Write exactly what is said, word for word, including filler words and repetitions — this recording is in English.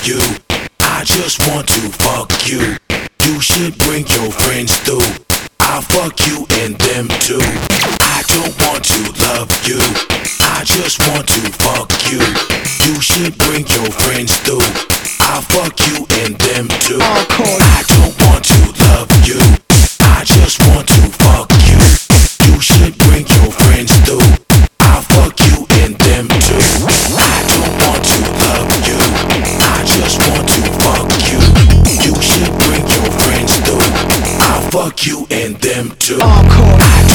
you. I just want to fuck you. You should bring your friends through. I'll fuck you and them too. I don't want to love you. I just want to fuck you. You should bring your friends through. I'll fuck you and them too. I don't want to love you. I just want to fuck you. You should bring your friends through. I'll fuck you and them too. I don't want to love you. I just want to fuck you. You should bring your friends through. I'll fuck you and them too. I